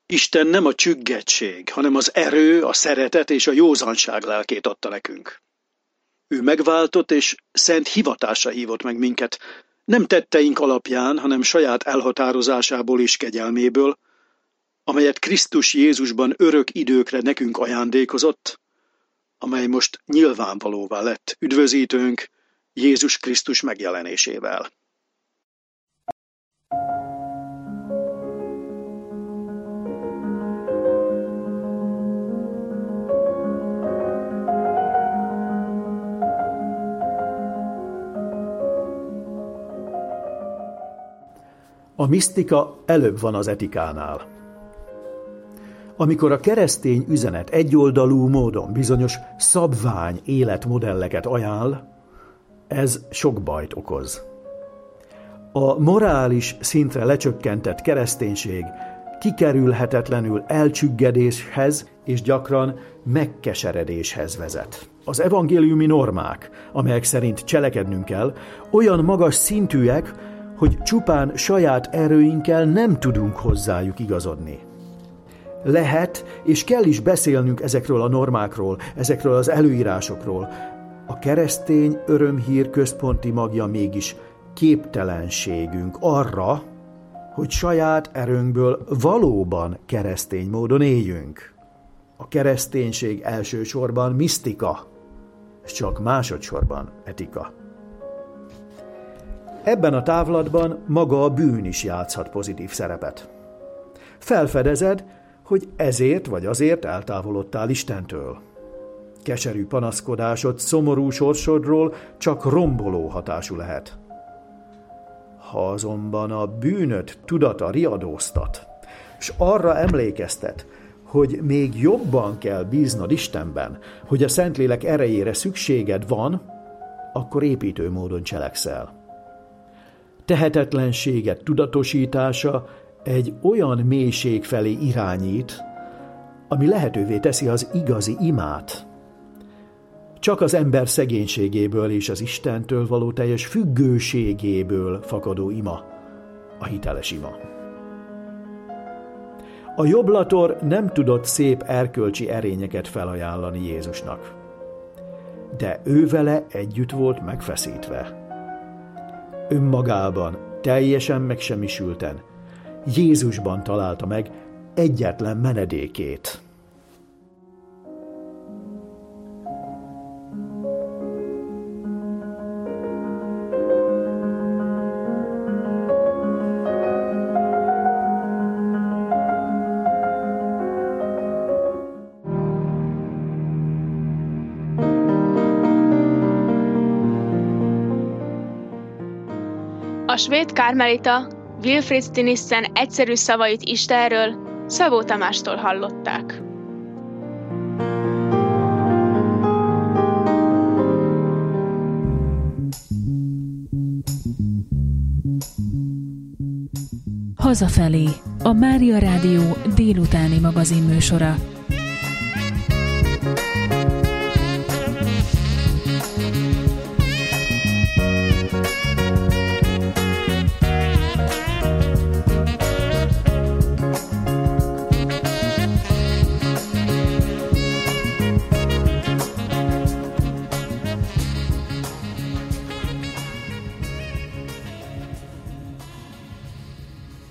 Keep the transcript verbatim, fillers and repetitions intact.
Isten nem a csüggettség, hanem az erő, a szeretet és a józanság lelkét adta nekünk. Ő megváltott és szent hivatásra hívott meg minket, nem tetteink alapján, hanem saját elhatározásából és kegyelméből, amelyet Krisztus Jézusban örök időkre nekünk ajándékozott, amely most nyilvánvalóvá lett üdvözítőnk Jézus Krisztus megjelenésével. A misztika előbb van az etikánál. Amikor a keresztény üzenet egyoldalú módon bizonyos szabvány életmodelleket ajánl, ez sok bajt okoz. A morális szintre lecsökkentett kereszténység kikerülhetetlenül elcsüggedéshez és gyakran megkeseredéshez vezet. Az evangéliumi normák, amelyek szerint cselekednünk kell, olyan magas szintűek, hogy csupán saját erőinkkel nem tudunk hozzájuk igazodni. Lehet és kell is beszélnünk ezekről a normákról, ezekről az előírásokról. A keresztény örömhír központi magja mégis képtelenségünk arra, hogy saját erőnkből valóban keresztény módon éljünk. A kereszténység elsősorban misztika, és csak másodszorban etika. Ebben a távlatban maga a bűn is játszhat pozitív szerepet. Felfedezed, hogy ezért vagy azért eltávolodtál Istentől. Keserű panaszkodásod, szomorú sorsodról csak romboló hatású lehet. Ha azonban a bűnöd tudata riadóztat, s arra emlékeztet, hogy még jobban kell bíznod Istenben, hogy a Szentlélek erejére szükséged van, akkor építő módon cselekszel. Tehetetlenséged tudatosítása egy olyan mélység felé irányít, ami lehetővé teszi az igazi imát. Csak az ember szegénységéből és az Istentől való teljes függőségéből fakadó ima, a hiteles ima. A jobblator nem tudott szép erkölcsi erényeket felajánlani Jézusnak, de ő vele együtt volt megfeszítve. Önmagában, teljesen megsemmisülten, Jézusban találta meg egyetlen menedékét. A svéd kármelita Wilfrid Stinissen egyszerű szavait Istenről Szabó Tamástól hallották. Hazafelé, a Mária Rádió délutáni magazinműsora.